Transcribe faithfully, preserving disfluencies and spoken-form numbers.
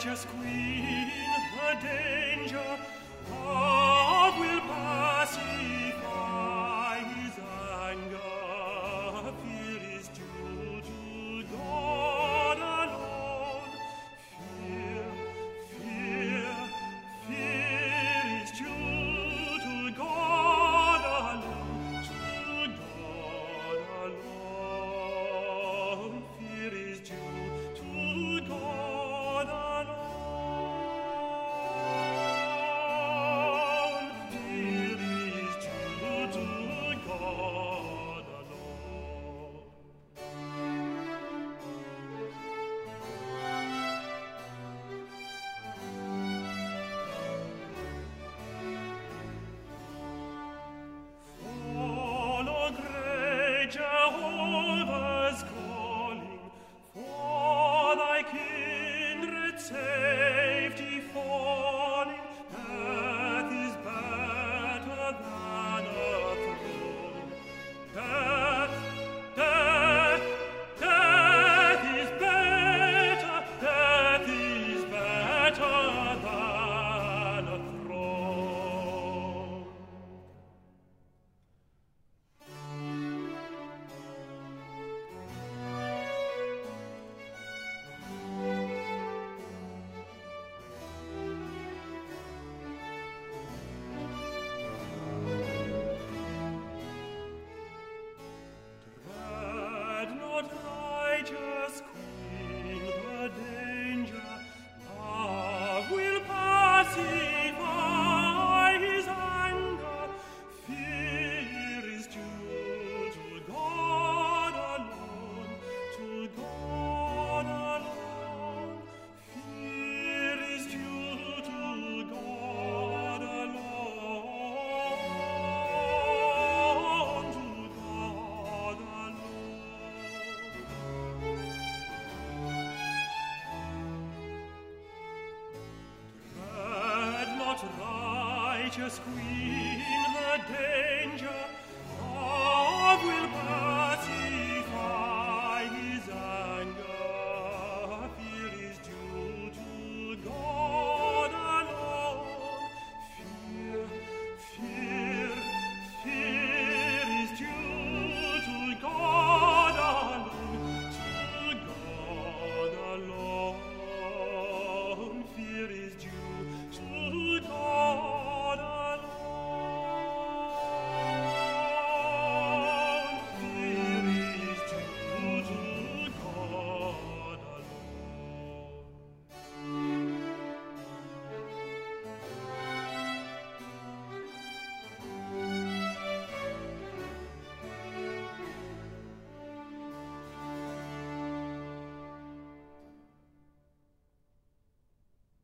righteous Queen, the danger, love will pacify his anger. Fear is due to God alone. Fear, fear, fear is due to God alone, to God alone. Fear is due to God alone. Fear is due to God alone. Follow great Jehovah's calling, for thy kindred safety falling. Death is better than a throne. Death, death, death is better, death is better than a throne. Dread not, righteous Queen, the danger. Love will pacify his anger. Fear is due to God alone, to God alone. Fear is due to God alone, to God alone. Dread not, righteous Queen, the danger. Love will pass